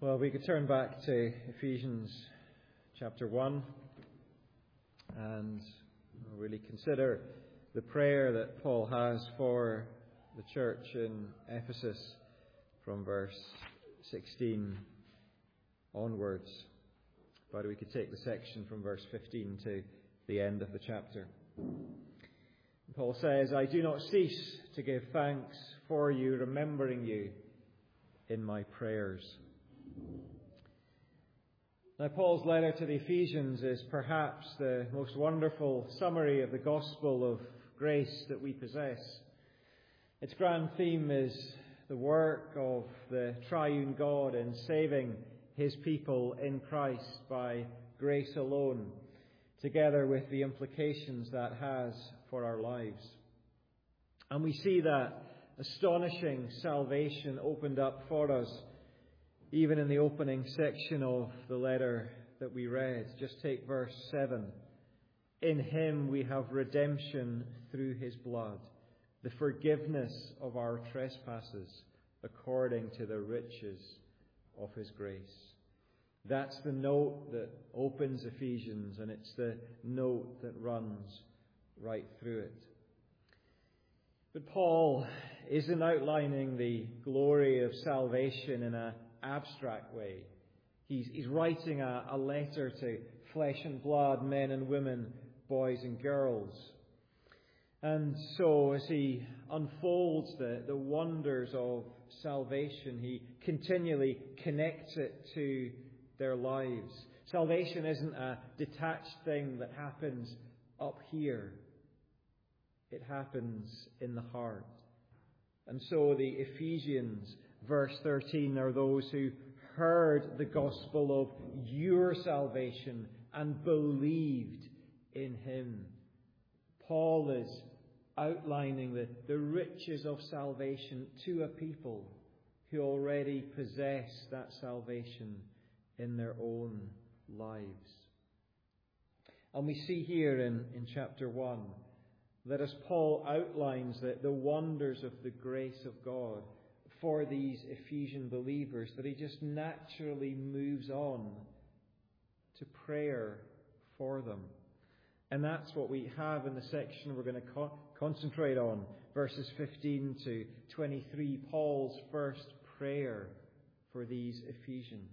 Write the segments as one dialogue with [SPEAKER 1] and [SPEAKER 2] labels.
[SPEAKER 1] Well, we could turn back to Ephesians chapter 1 and really consider the prayer that Paul has for the church in Ephesus from verse 16 onwards. But we could take the section from verse 15 to the end of the chapter. Paul says, "I do not cease to give thanks for you, remembering you in my prayers." Now, Paul's letter to the Ephesians is perhaps the most wonderful summary of the gospel of grace that we possess. Its grand theme is the work of the triune God in saving his people in Christ by grace alone, together with the implications that has for our lives. And we see that astonishing salvation opened up for us even in the opening section of the letter that we read. Just take verse 7. "In him we have redemption through his blood, the forgiveness of our trespasses, according to the riches of his grace." That's the note that opens Ephesians, and it's the note that runs right through it. But Paul isn't outlining the glory of salvation in an abstract way. He's writing a letter to flesh and blood, men and women, boys and girls. And so as he unfolds the wonders of salvation, he continually connects it to their lives. Salvation isn't a detached thing that happens up here. It happens in the heart. And so the Ephesians, verse 13, are those who heard the gospel of your salvation and believed in him. Paul is outlining the riches of salvation to a people who already possess that salvation in their own lives. And we see here in chapter 1 that as Paul outlines the wonders of the grace of God for these Ephesian believers, that he just naturally moves on to prayer for them. And that's what we have in the section we're going to concentrate on, verses 15 to 23, Paul's first prayer for these Ephesians.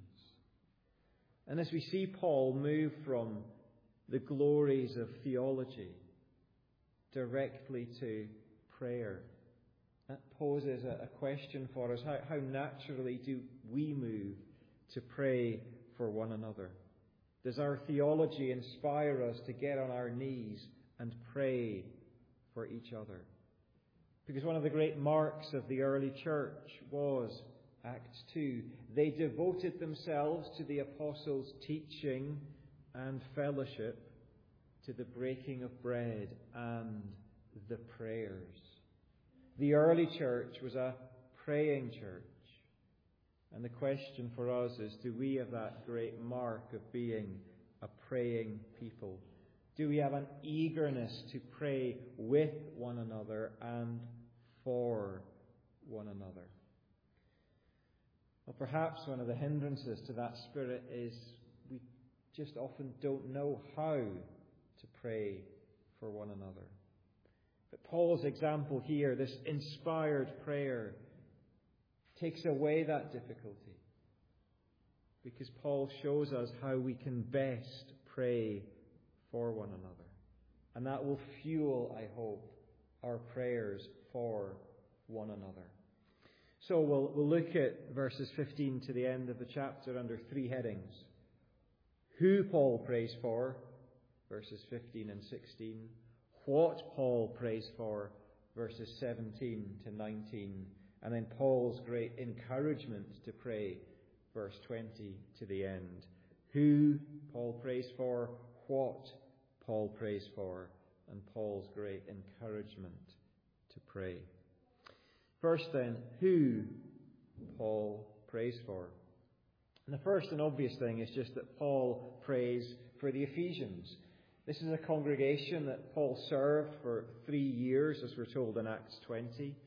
[SPEAKER 1] And as we see Paul move from the glories of theology directly to prayer, that poses a question for us. How naturally do we move to pray for one another? Does our theology inspire us to get on our knees and pray for each other? Because one of the great marks of the early church was Acts 2. They devoted themselves to the apostles' teaching and fellowship, to the breaking of bread and the prayers. The early church was a praying church. And the question for us is, do we have that great mark of being a praying people? Do we have an eagerness to pray with one another and for one another? Well, perhaps one of the hindrances to that spirit is we just often don't know how to pray for one another. But Paul's example here, this inspired prayer, takes away that difficulty, because Paul shows us how we can best pray for one another. And that will fuel, I hope, our prayers for one another. So we'll look at verses 15 to the end of the chapter under three headings. Who Paul prays for, verses 15 and 16. What Paul prays for, verses 17 to 19. And then Paul's great encouragement to pray, verse 20 to the end. Who Paul prays for, what Paul prays for, and Paul's great encouragement to pray. First then, who Paul prays for. And the first and obvious thing is just that Paul prays for the Ephesians. This is a congregation that Paul served for 3 years, as we're told in Acts 20.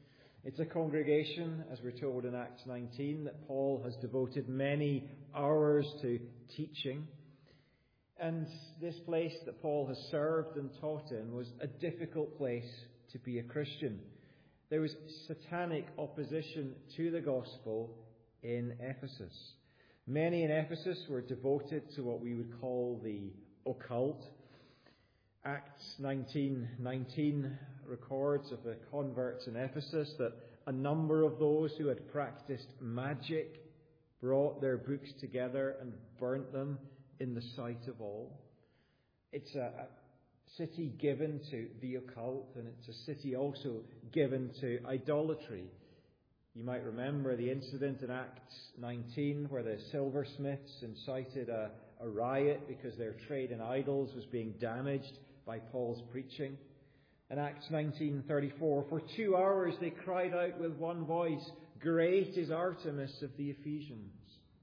[SPEAKER 1] It's a congregation, as we're told in Acts 19, that Paul has devoted many hours to teaching. And this place that Paul has served and taught in was a difficult place to be a Christian. There was satanic opposition to the gospel in Ephesus. Many in Ephesus were devoted to what we would call the occult. Acts 19:19 records of the converts in Ephesus that a number of those who had practiced magic brought their books together and burnt them in the sight of all. It's a city given to the occult, and it's a city also given to idolatry. You might remember the incident in Acts 19 where the silversmiths incited a riot because their trade in idols was being damaged by Paul's preaching. In Acts 19:34, for 2 hours they cried out with one voice, "Great is Artemis of the Ephesians."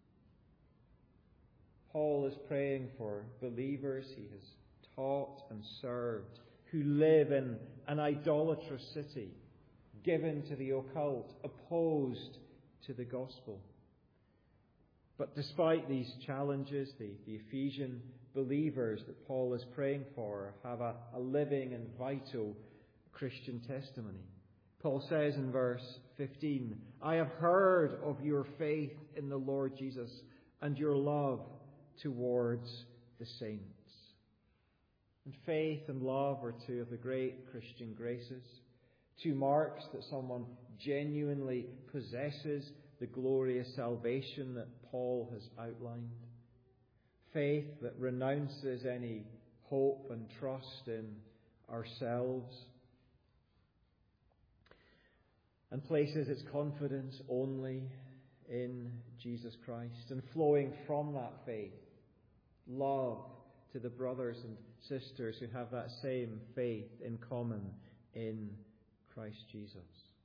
[SPEAKER 1] Paul is praying for believers he has taught and served who live in an idolatrous city, given to the occult, opposed to the gospel. But despite these challenges, the Ephesian believers that Paul is praying for have a living and vital Christian testimony. Paul says in verse 15, "I have heard of your faith in the Lord Jesus and your love towards the saints." And faith and love are two of the great Christian graces, two marks that someone genuinely possesses the glorious salvation that Paul has outlined. Faith that renounces any hope and trust in ourselves and places its confidence only in Jesus Christ, and flowing from that faith, love to the brothers and sisters who have that same faith in common in Christ Jesus.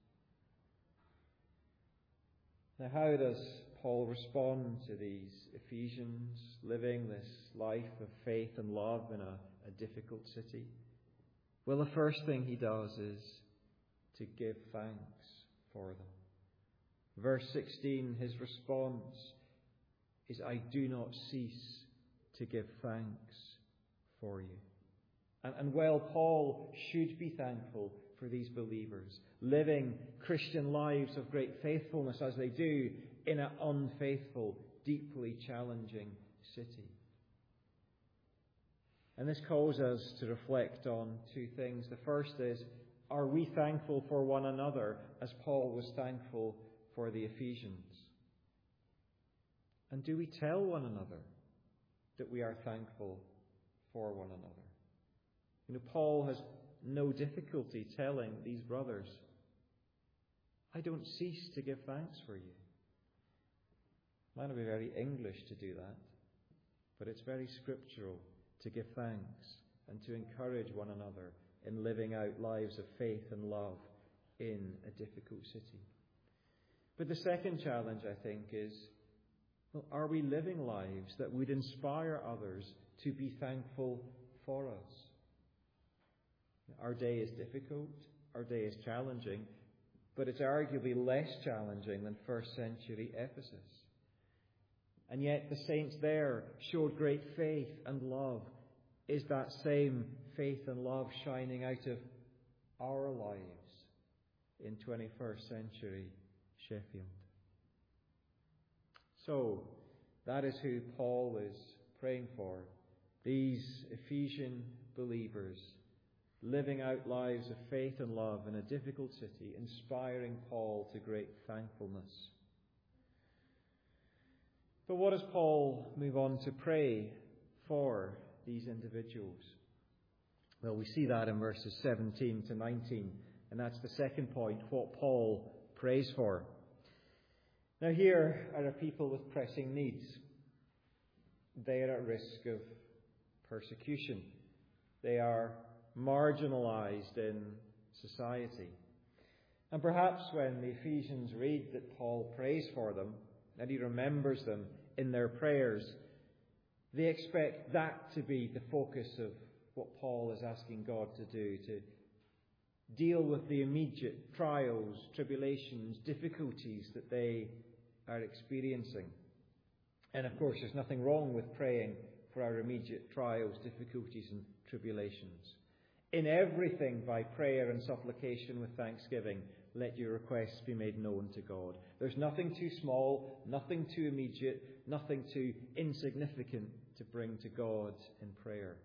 [SPEAKER 1] Now, how does Paul respond to these Ephesians living this life of faith and love in a difficult city? Well, the first thing he does is to give thanks for them. Verse 16, his response is, "I do not cease to give thanks for you." And while Paul should be thankful for these believers, living Christian lives of great faithfulness as they do in an unfaithful, deeply challenging city. And this calls us to reflect on two things. The first is, are we thankful for one another as Paul was thankful for the Ephesians? And do we tell one another that we are thankful for one another? You know, Paul has no difficulty telling these brothers, "I don't cease to give thanks for you." It might not be very English to do that, but it's very scriptural to give thanks and to encourage one another in living out lives of faith and love in a difficult city. But the second challenge, I think, is, well, are we living lives that would inspire others to be thankful for us? Our day is difficult, our day is challenging, but it's arguably less challenging than first century Ephesus. And yet the saints there showed great faith and love. Is that same faith and love shining out of our lives in 21st century Sheffield? So, that is who Paul is praying for. These Ephesian believers living out lives of faith and love in a difficult city, inspiring Paul to great thankfulness. But what does Paul move on to pray for these individuals? Well, we see that in verses 17 to 19, and that's the second point, what Paul prays for. Now, here are a people with pressing needs. They are at risk of persecution. They are marginalized in society. And perhaps when the Ephesians read that Paul prays for them, and he remembers them in their prayers, they expect that to be the focus of what Paul is asking God to do, deal with the immediate trials, tribulations, difficulties that they are experiencing. And of course, there's nothing wrong with praying for our immediate trials, difficulties and tribulations. In everything, by prayer and supplication with thanksgiving, let your requests be made known to God. There's nothing too small, nothing too immediate, nothing too insignificant to bring to God in prayer.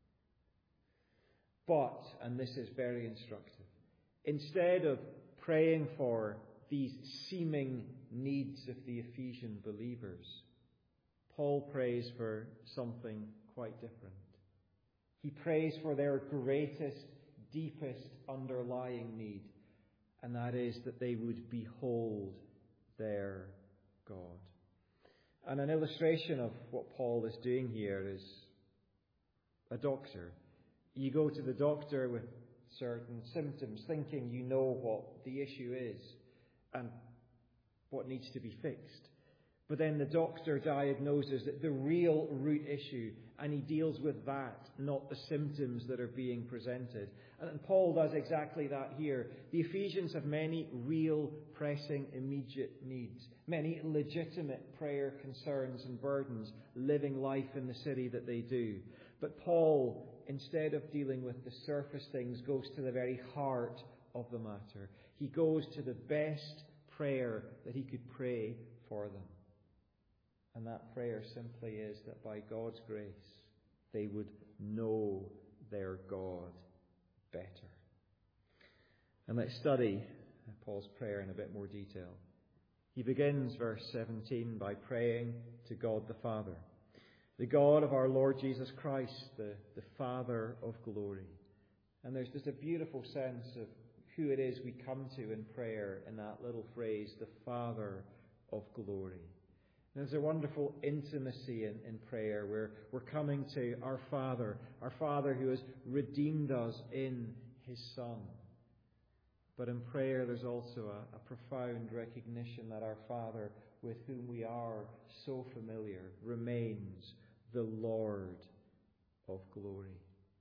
[SPEAKER 1] But, and this is very instructive, instead of praying for these seeming needs of the Ephesian believers, Paul prays for something quite different. He prays for their greatest, deepest underlying need, and that is that they would behold their God. And an illustration of what Paul is doing here is a doctor. You go to the doctor with certain symptoms, thinking you know what the issue is and what needs to be fixed. But then the doctor diagnoses the real root issue, and he deals with that, not the symptoms that are being presented. And Paul does exactly that here. The Ephesians have many real, pressing, immediate needs, many legitimate prayer concerns and burdens, living life in the city that they do. But Paul, instead of dealing with the surface things, goes to the very heart of the matter. He goes to the best prayer that he could pray for them. And that prayer simply is that by God's grace, they would know their God better. And let's study Paul's prayer in a bit more detail. He begins verse 17 by praying to God the Father, the God of our Lord Jesus Christ, the Father of glory. And there's just a beautiful sense of who it is we come to in prayer in that little phrase, the Father of glory. There's a wonderful intimacy in prayer where we're coming to our Father who has redeemed us in His Son. But in prayer there's also a profound recognition that our Father, with whom we are so familiar, remains the Lord of glory.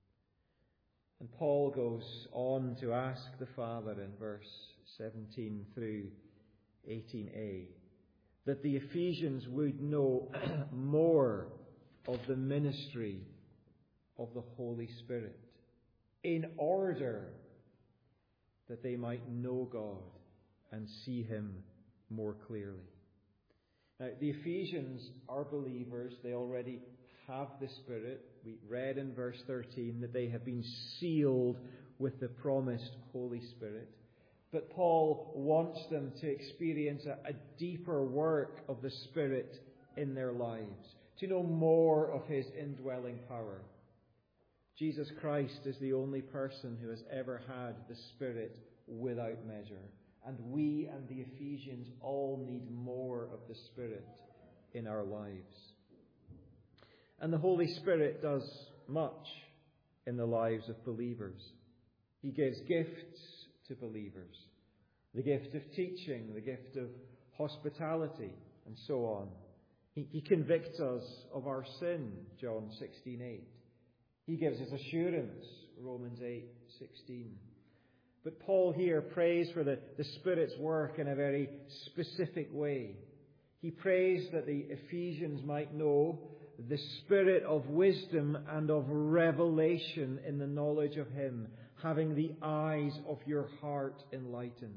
[SPEAKER 1] And Paul goes on to ask the Father in verse 17 through 18a, that the Ephesians would know more of the ministry of the Holy Spirit, in order that they might know God and see Him more clearly. Now, the Ephesians are believers. They already have the Spirit. We read in verse 13 that they have been sealed with the promised Holy Spirit. But Paul wants them to experience a deeper work of the Spirit in their lives, to know more of His indwelling power. Jesus Christ is the only person who has ever had the Spirit without measure. And we and the Ephesians all need more of the Spirit in our lives. And the Holy Spirit does much in the lives of believers. He gives gifts to believers, the gift of teaching, the gift of hospitality, and so on. He convicts us of our sin, John 16:8. He gives us assurance, Romans 8:16. But Paul here prays for the Spirit's work in a very specific way. He prays that the Ephesians might know the spirit of wisdom and of revelation in the knowledge of Him, having the eyes of your heart enlightened.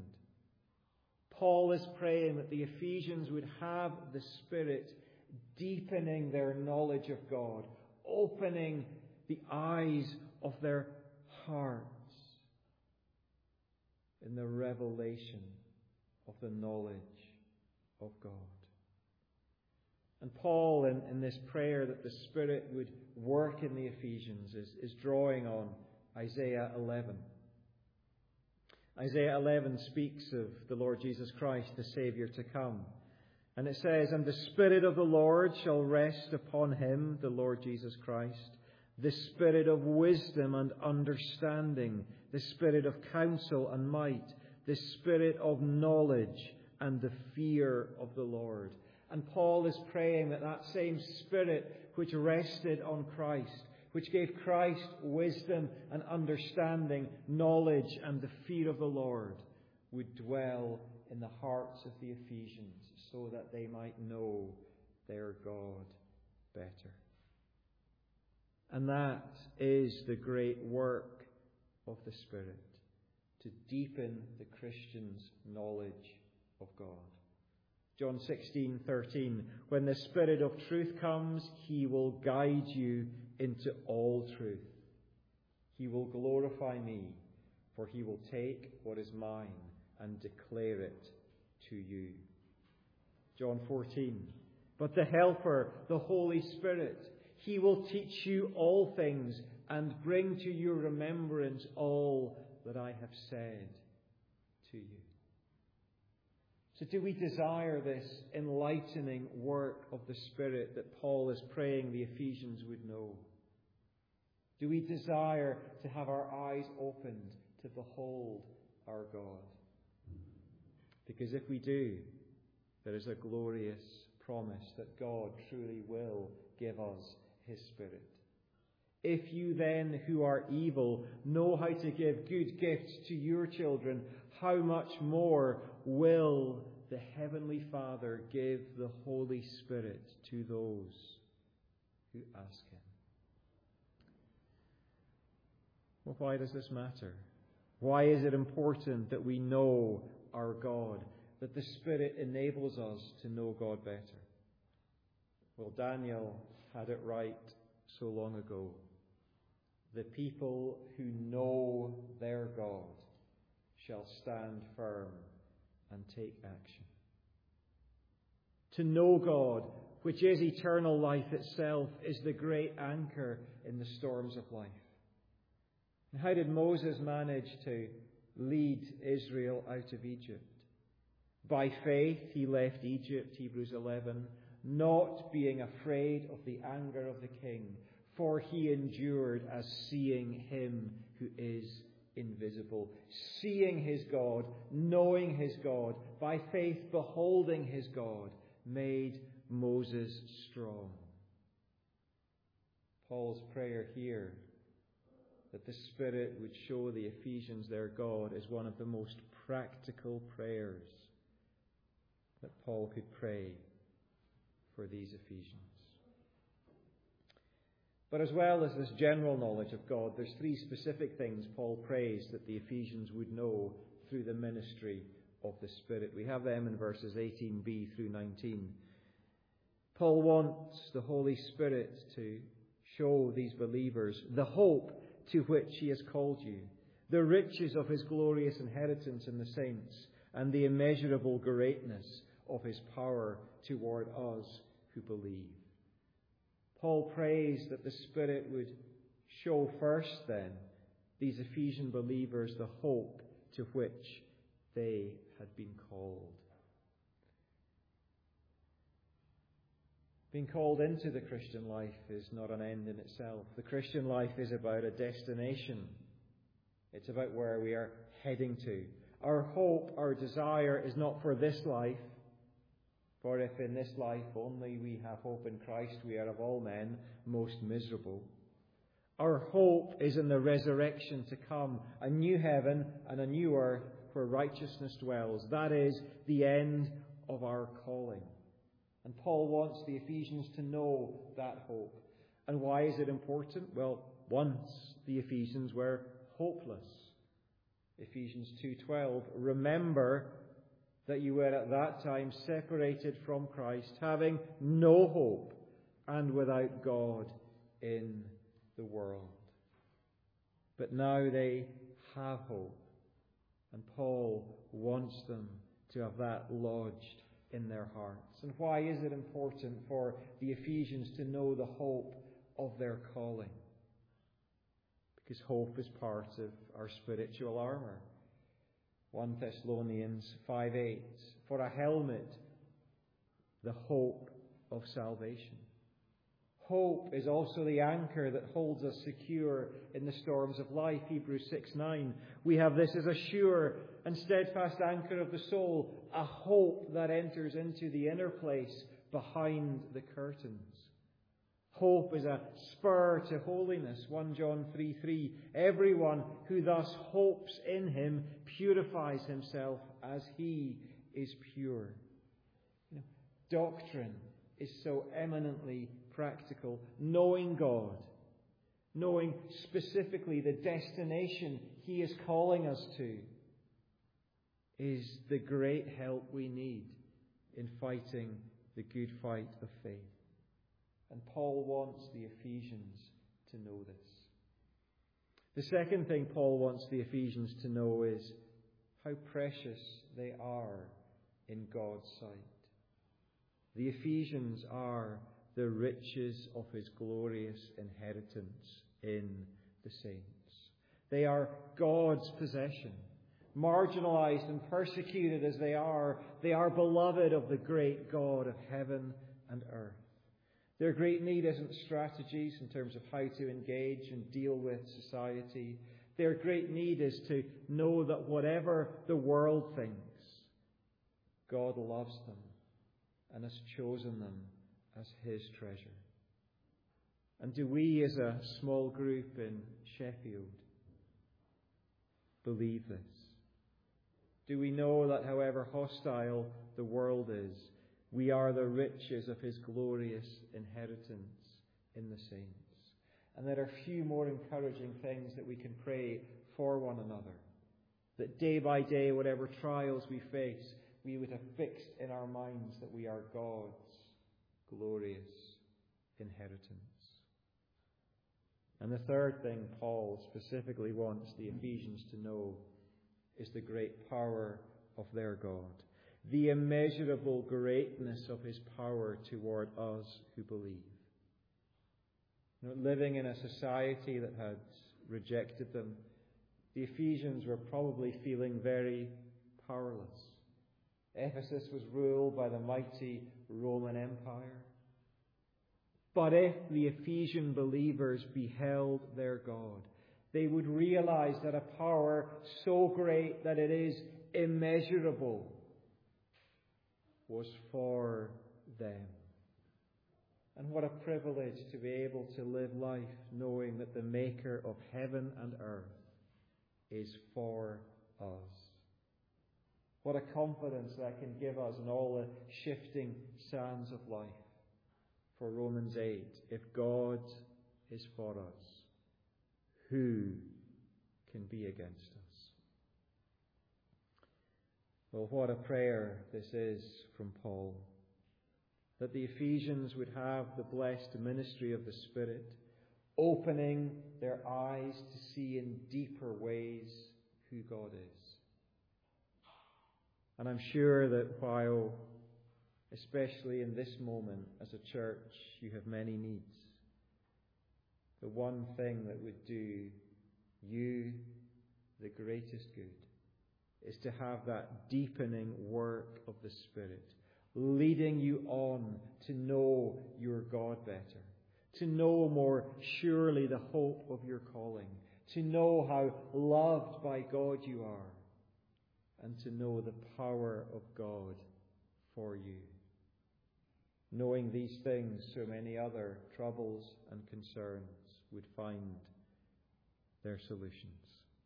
[SPEAKER 1] Paul is praying that the Ephesians would have the Spirit deepening their knowledge of God, opening the eyes of their hearts in the revelation of the knowledge of God. And Paul, in this prayer that the Spirit would work in the Ephesians, is drawing on Isaiah 11. Isaiah 11 speaks of the Lord Jesus Christ, the Saviour to come. And it says, "And the Spirit of the Lord shall rest upon Him," the Lord Jesus Christ, "the Spirit of wisdom and understanding, the Spirit of counsel and might, the Spirit of knowledge and the fear of the Lord." And Paul is praying that that same Spirit which rested on Christ, which gave Christ wisdom and understanding, knowledge and the fear of the Lord, would dwell in the hearts of the Ephesians so that they might know their God better. And that is the great work of the Spirit, to deepen the Christian's knowledge of God. John 16:13, when the Spirit of truth comes, he will guide you into all truth. He will glorify me, for he will take what is mine and declare it to you. John 14, but the Helper, the Holy Spirit, he will teach you all things and bring to your remembrance all that I have said to you. So do we desire this enlightening work of the Spirit that Paul is praying the Ephesians would know? Do we desire to have our eyes opened to behold our God? Because if we do, there is a glorious promise that God truly will give us His Spirit. If you then, who are evil, know how to give good gifts to your children, how much more will the Heavenly Father give the Holy Spirit to those who ask Him? Well, why does this matter? Why is it important that we know our God, that the Spirit enables us to know God better? Well, Daniel had it right so long ago. The people who know their God shall stand firm and take action. To know God, which is eternal life itself, is the great anchor in the storms of life. And how did Moses manage to lead Israel out of Egypt? By faith he left Egypt, Hebrews 11, not being afraid of the anger of the king, for he endured as seeing him who is invisible. Seeing his God, knowing his God, by faith beholding his God, made Moses strong. Paul's prayer here, that the Spirit would show the Ephesians their God, is one of the most practical prayers that Paul could pray for these Ephesians. But as well as this general knowledge of God, there's three specific things Paul prays that the Ephesians would know through the ministry of the Spirit. We have them in verses 18b through 19. Paul wants the Holy Spirit to show these believers the hope to which He has called you, the riches of His glorious inheritance in the saints, and the immeasurable greatness of His power toward us who believe. Paul prays that the Spirit would show first then these Ephesian believers the hope to which they had been called. Being called into the Christian life is not an end in itself. The Christian life is about a destination. It's about where we are heading to. Our hope, our desire is not for this life. For if in this life only we have hope in Christ, we are of all men most miserable. Our hope is in the resurrection to come, a new heaven and a new earth where righteousness dwells. That is the end of our calling. And Paul wants the Ephesians to know that hope. And why is it important? Well, once the Ephesians were hopeless. Ephesians 2:12, remember that you were at that time separated from Christ, having no hope and without God in the world. But now they have hope, and Paul wants them to have that lodged in their hearts. And why is it important for the Ephesians to know the hope of their calling? Because hope is part of our spiritual armour. 1 Thessalonians 5:8, for a helmet, the hope of salvation. Hope is also the anchor that holds us secure in the storms of life. Hebrews 6:9, we have this as a sure and steadfast anchor of the soul, a hope that enters into the inner place behind the curtains. Hope is a spur to holiness. 1 John 3:3. Everyone who thus hopes in him purifies himself as he is pure. Doctrine is so eminently practical. Knowing God, knowing specifically the destination he is calling us to, is the great help we need in fighting the good fight of faith. And Paul wants the Ephesians to know this. The second thing Paul wants the Ephesians to know is how precious they are in God's sight. The Ephesians are the riches of his glorious inheritance in the saints. They are God's possession. Marginalized and persecuted as they are beloved of the great God of heaven and earth. Their great need isn't strategies in terms of how to engage and deal with society. Their great need is to know that whatever the world thinks, God loves them and has chosen them as his treasure. And do we as a small group in Sheffield believe this? Do we know that however hostile the world is, we are the riches of his glorious inheritance in the saints? And there are few more encouraging things that we can pray for one another. That day by day, whatever trials we face, we would have fixed in our minds that we are God's glorious inheritance. And the third thing Paul specifically wants the Ephesians to know is the great power of their God. The immeasurable greatness of his power toward us who believe. Living in a society that had rejected them, the Ephesians were probably feeling very powerless. Ephesus was ruled by the mighty Roman Empire. But if the Ephesian believers beheld their God, they would realize that a power so great that it is immeasurable was for them. And what a privilege to be able to live life knowing that the Maker of heaven and earth is for us. What a confidence that can give us in all the shifting sands of life. For Romans 8, if God is for us, who can be against us? Well, what a prayer this is from Paul. That the Ephesians would have the blessed ministry of the Spirit, opening their eyes to see in deeper ways who God is. And I'm sure that while, especially in this moment as a church, you have many needs, the one thing that would do you the greatest good is to have that deepening work of the Spirit, leading you on to know your God better, to know more surely the hope of your calling, to know how loved by God you are, and to know the power of God for you. Knowing these things, so many other troubles and concerns would find their solutions.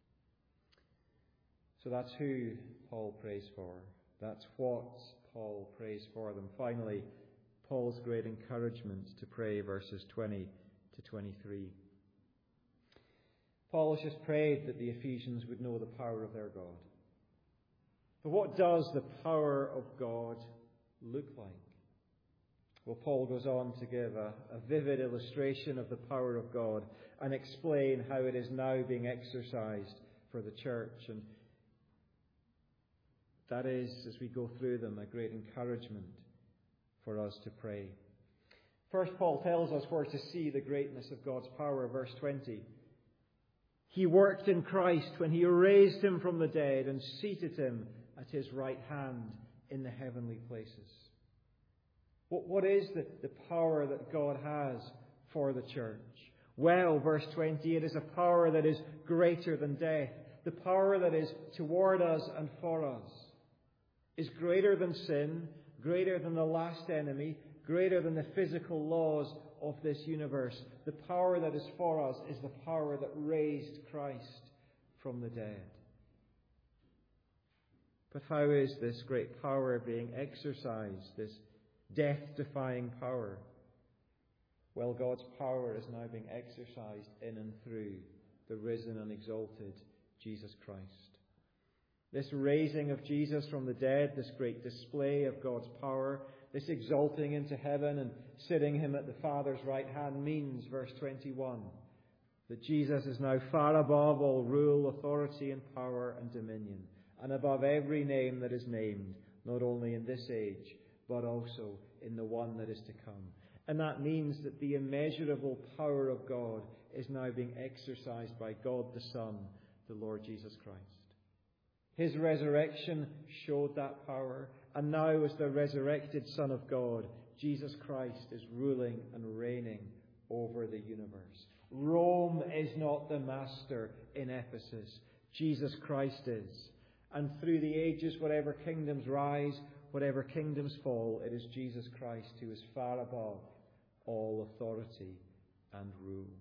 [SPEAKER 1] So that's who Paul prays for. That's what Paul prays for them. Finally, Paul's great encouragement to pray, verses 20 to 23. Paul has just prayed that the Ephesians would know the power of their God. But what does the power of God look like? Well, Paul goes on to give a vivid illustration of the power of God and explain how it is now being exercised for the church. And that is, as we go through them, a great encouragement for us to pray. First, Paul tells us where to see the greatness of God's power. Verse 20. He worked in Christ when he raised him from the dead and seated him at his right hand in the heavenly places. What is the power that God has for the church? Well, verse 20, it is a power that is greater than death. The power that is toward us and for us is greater than sin, greater than the last enemy, greater than the physical laws of this universe. The power that is for us is the power that raised Christ from the dead. But how is this great power being exercised, this death-defying power? Well, God's power is now being exercised in and through the risen and exalted Jesus Christ. This raising of Jesus from the dead, this great display of God's power, this exalting into heaven and sitting him at the Father's right hand means, verse 21, that Jesus is now far above all rule, authority and power and dominion, and above every name that is named, not only in this age, but also in the one that is to come. And that means that the immeasurable power of God is now being exercised by God the Son, the Lord Jesus Christ. His resurrection showed that power, and now as the resurrected Son of God, Jesus Christ is ruling and reigning over the universe. Rome is not the master in Ephesus. Jesus Christ is. And through the ages, whatever kingdoms rise, whatever kingdoms fall, it is Jesus Christ who is far above all authority and rule.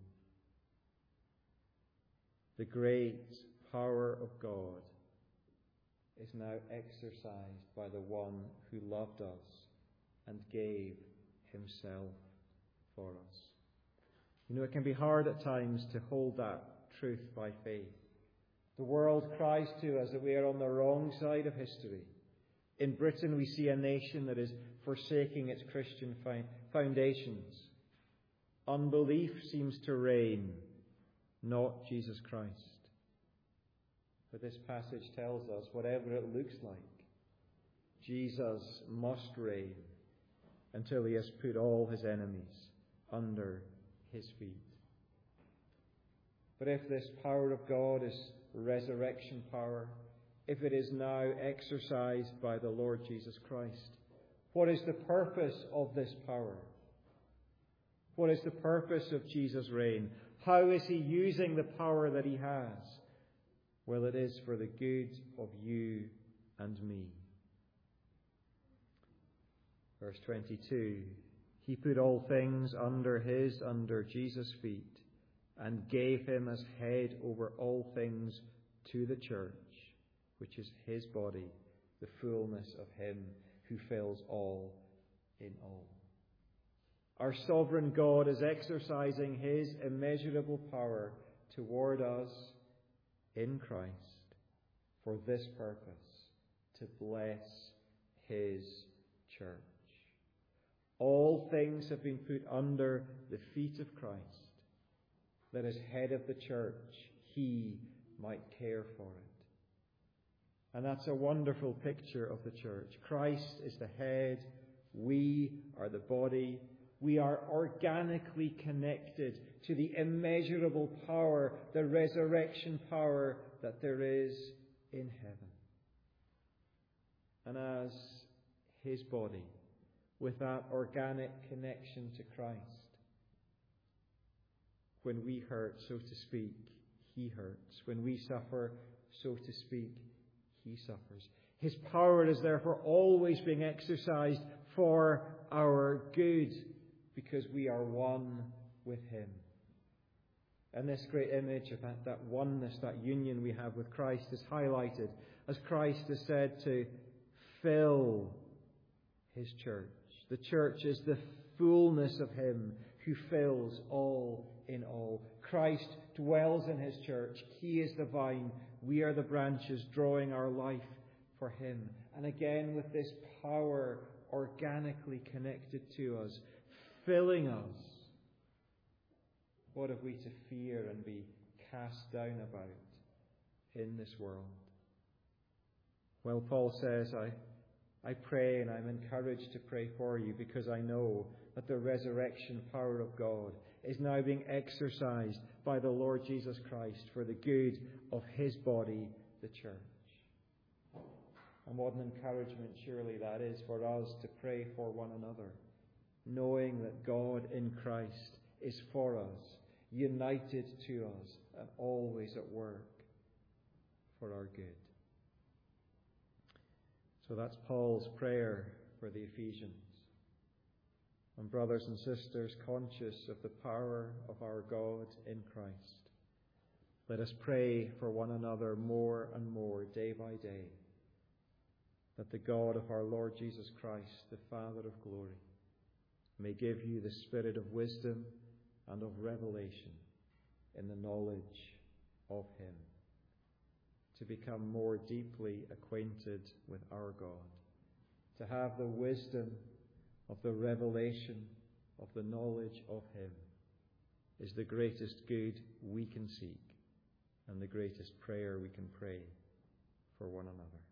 [SPEAKER 1] The great power of God is now exercised by the one who loved us and gave himself for us. You know, it can be hard at times to hold that truth by faith. The world cries to us that we are on the wrong side of history. In Britain, we see a nation that is forsaking its Christian foundations. Unbelief seems to reign, not Jesus Christ. But this passage tells us, whatever it looks like, Jesus must reign until he has put all his enemies under his feet. But if this power of God is resurrection power, if it is now exercised by the Lord Jesus Christ, what is the purpose of this power? What is the purpose of Jesus' reign? How is he using the power that he has? Well, it is for the good of you and me. Verse 22, he put all things under Jesus' feet, and gave him as head over all things to the church, which is his body, the fullness of him who fills all in all. Our sovereign God is exercising his immeasurable power toward us in Christ for this purpose, to bless his church. All things have been put under the feet of Christ, that as head of the church, he might care for it. And that's a wonderful picture of the church. Christ is the head. We are the body. We are organically connected to the immeasurable power, the resurrection power that there is in heaven. And as his body, with that organic connection to Christ, when we hurt, so to speak, he hurts. When we suffer, so to speak, he suffers. His power is therefore always being exercised for our good, because we are one with him. And this great image of that oneness, that union we have with Christ is highlighted as Christ is said to fill his church. The church is the fullness of him who fills all in all. Christ dwells in his church. He is the vine. We are the branches drawing our life for him. And again, with this power organically connected to us, filling us, what have we to fear and be cast down about in this world? Well, Paul says, I pray and I'm encouraged to pray for you, because I know that the resurrection power of God is now being exercised by the Lord Jesus Christ for the good of his body, the church. And what an encouragement surely that is for us to pray for one another, knowing that God in Christ is for us, united to us, and always at work for our good. So that's Paul's prayer for the Ephesians. And brothers and sisters, conscious of the power of our God in Christ, let us pray for one another more and more day by day, that the God of our Lord Jesus Christ, the Father of glory, may give you the spirit of wisdom and of revelation in the knowledge of Him, to become more deeply acquainted with our God, to have the wisdom of the revelation of the knowledge of Him is the greatest good we can seek and the greatest prayer we can pray for one another.